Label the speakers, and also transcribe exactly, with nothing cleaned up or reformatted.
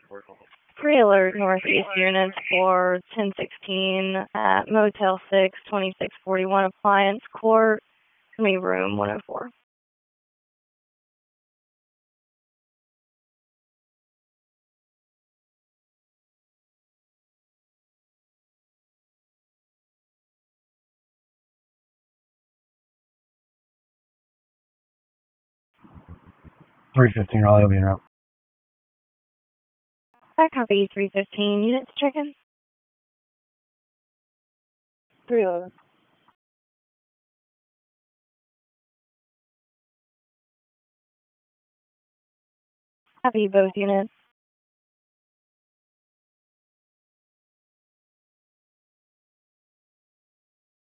Speaker 1: Three alert Northeast units for ten sixteen at Motel six, twenty-six forty-one Appliance Court, me room one oh four.
Speaker 2: three fifteen, Raleigh will be in route.
Speaker 1: I copy three fifteen. Units checking. three eleven. Copy both units.